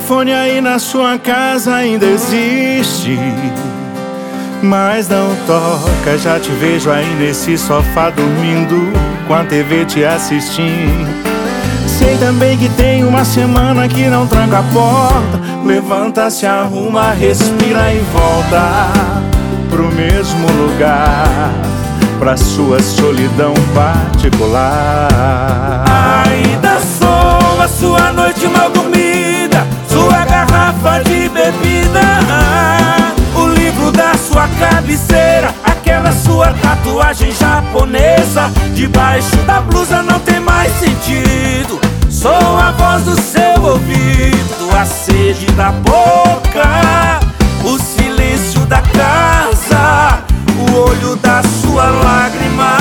telefone aí na sua casa ainda existe, mas não toca. Já te vejo aí nesse sofá dormindo, com a TV te assistindo. Sei também que tem uma semana que não tranca a porta. Levanta, se arruma, respira e volta pro mesmo lugar, pra sua solidão particular. Ainda sou a sua noite mal dormida, sua garrafa de bebida, o livro da sua cabeceira, aquela sua tatuagem japonesa. Debaixo da blusa não tem mais sentido. Sou a voz do seu ouvido, a sede da boca, o silêncio da casa, o olho da sua lágrima.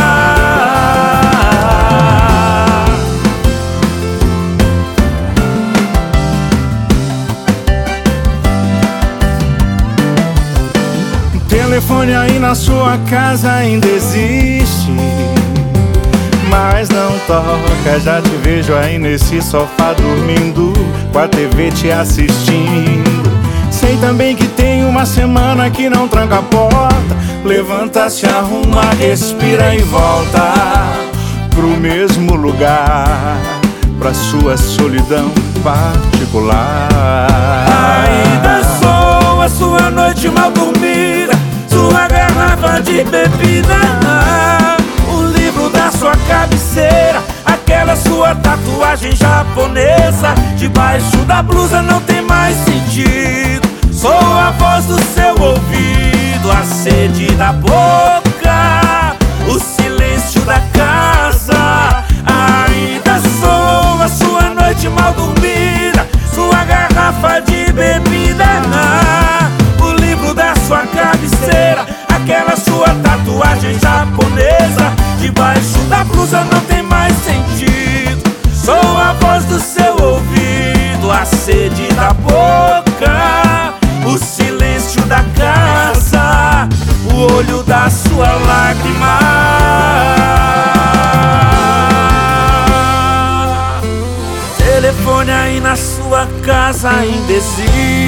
O telefone aí na sua casa ainda existe, mas não toca. Já te vejo aí nesse sofá dormindo, com a TV te assistindo. Sei também que tem uma semana que não tranca a porta. Levanta, se arruma, respira e volta pro mesmo lugar, pra sua solidão particular. Ainda sou a sua noite mal dormida, sua garrafa de bebida, o livro da sua cabeceira, aquela sua tatuagem japonesa. Debaixo da blusa não tem mais sentido. Sou a voz do seu ouvido, a sede da boca, o silêncio da casa. Ainda sou a sua noite mal dormida, sua garrafa de bebida, o livro da sua cabeceira, aquela sua tatuagem japonesa. Debaixo da blusa não tem mais sentido. Sou a voz do seu ouvido, a sede da boca, o silêncio da casa, o olho da sua lágrima. Telefone aí na sua casa ainda existe,